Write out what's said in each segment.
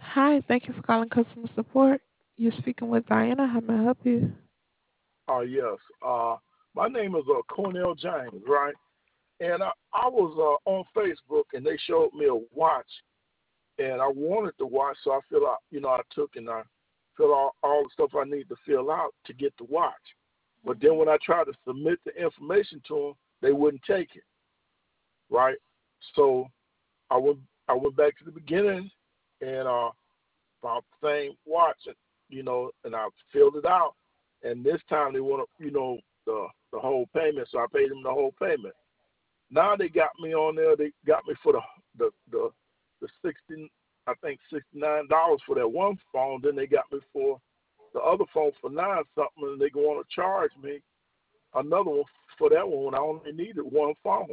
Hi, thank you for calling customer support. You're speaking with Diana. How may I help you? Yes. My name is Cornell James, right? And I was on Facebook and they showed me a watch, and I wanted the watch, so I fill out, I took and I fill out all the stuff I need to fill out to get the watch. But then when I tried to submit the information to them, they wouldn't take it, right? So I went I went back to the beginning and found the same watch, and I filled it out. And this time they want the whole payment, so I paid them the whole payment. Now they got me on there. They got me for the 60, I think $69 for that one phone. Then they got me for the other phone for nine something, and they want to charge me another one for that one when I only needed one phone.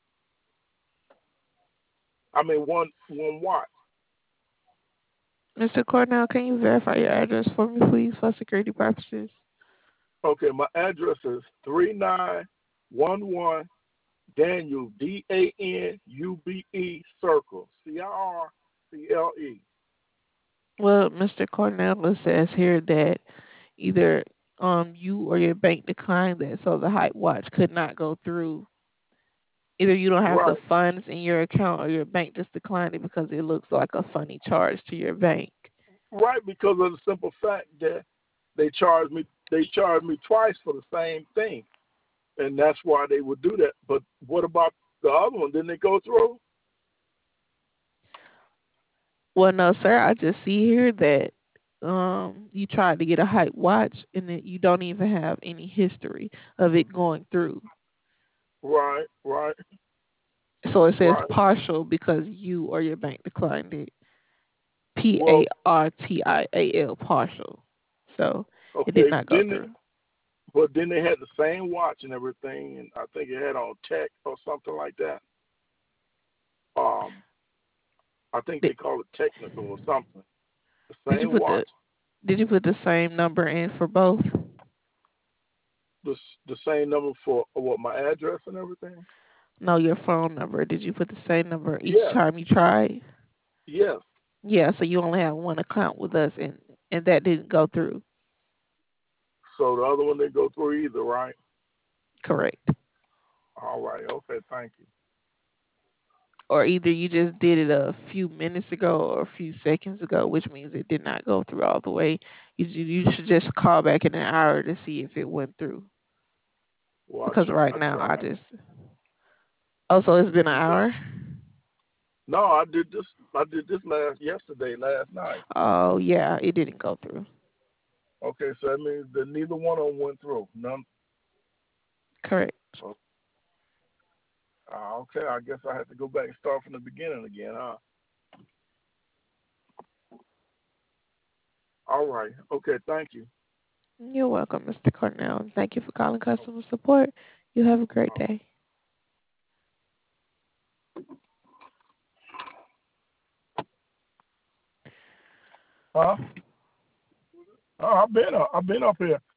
I mean one watch. Mr. Cornell, can you verify your address for me, please, for security purposes? Okay, my address is 3911 Daniel Danube Circle Circle. Well, Mr. Cornell, it says here that either you or your bank declined that, so the height watch could not go through. Either you don't have the Right, funds in your account or your bank just declined it because it looks like a funny charge to your bank. right, because of the simple fact that they charged me twice for the same thing, and that's why they would do that. But what about the other one? Didn't it go through? Well, no, sir. I just see here that you tried to get a height watch and that you don't even have any history of it going through. Right, right, So it says right. partial because you or your bank declined it. PARTIAL, partial. So it did Okay, not go through. but then they had the same watch and everything, and I think it had on tech or something like that. Um, I think Did, they call it technical or something. The did you same put watch, the same number in for both? the same number for what my address and everything. No, your phone number. Did you put the same number each Yes, time you tried? yes. Yeah, so you only have one account with us and that didn't go through. So the other one didn't go through either, right? Correct. All right. Okay. Thank you. Or either you just did it a few minutes ago or a few seconds ago, which means it did not go through all the way. You should just call back in an hour to see if it went through. Well, Because right I now I tried. just also it's been an You said hour. no. I did this. I did this last night. Oh yeah, it didn't go through. Okay. So that means that neither one of them went through. None. Correct. Oh, okay. I guess I have to go back and start from the beginning again, huh? All right. Okay. Thank you. You're welcome, Mr. Cornell, and thank you for calling customer support. You have a great Oh, day. huh? Oh, I've been up here.